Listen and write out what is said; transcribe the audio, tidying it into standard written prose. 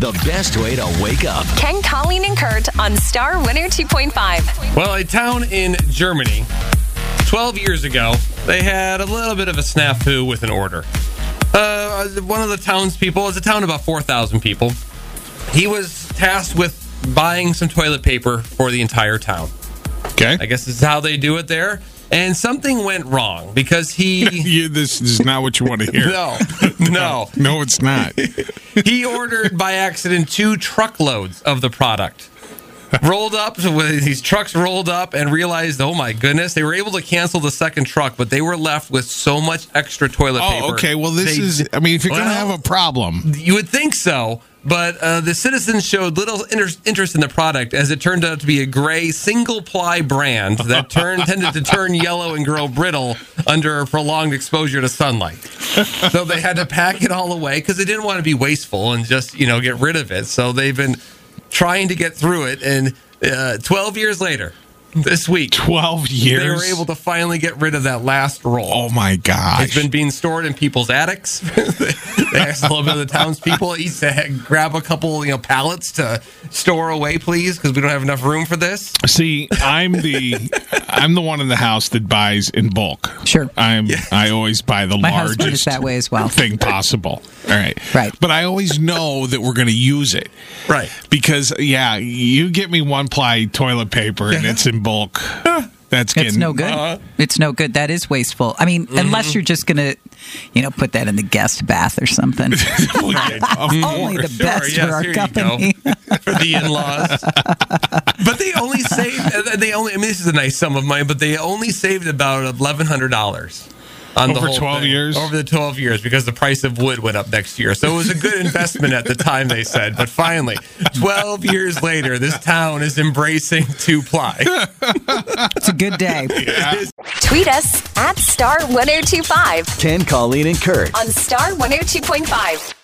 the best way to wake up. Ken, Colleen, and Kurt on Star 102.5. Well, a town in Germany, 12 years ago, they had a little bit of a snafu with an order. One of the townspeople, it's a town of about 4,000 people, he was tasked with buying some toilet paper for the entire town. Okay. I guess this is how they do it there. And something went wrong because he... This is not what you want to hear. No. No, it's not. He ordered by accident 2 truckloads of the product. Rolled up, so these trucks rolled up and realized, oh my goodness, they were able to cancel the second truck, but they were left with so much extra toilet paper. Oh, okay. Well, if you're going to have a problem. You would think so, but the citizens showed little interest in the product as it turned out to be a gray single-ply brand that tended to turn yellow and grow brittle under prolonged exposure to sunlight. So they had to pack it all away because they didn't want to be wasteful and just, get rid of it. So they've been trying to get through it, and 12 years later, this week, 12 years, they were able to finally get rid of that last roll. Oh my gosh! It's been being stored in people's attics. They asked a little bit of the townspeople each to grab a couple, pallets to store away, please, because we don't have enough room for this. See, I'm the one in the house that buys in bulk. Sure, I always buy the My husband is largest that way as well. thing possible. All right, right. But I always know that we're going to use it, right? Because you get me 1-ply toilet paper and it's in bulk. It's no good. It's no good. That is wasteful. I mean, unless you're just going to, put that in the guest bath or something. Only the best for our company. For the in-laws. But they only saved, this is a nice sum of money, but they only saved about $1,100. Over the 12 years? Over the 12 years, because the price of wood went up next year. So it was a good investment at the time, they said. But finally, 12 years later, this town is embracing 2-ply. It's a good day. Yeah. Tweet us at Star 102.5. Ken, Colleen, and Kurt on Star 102.5.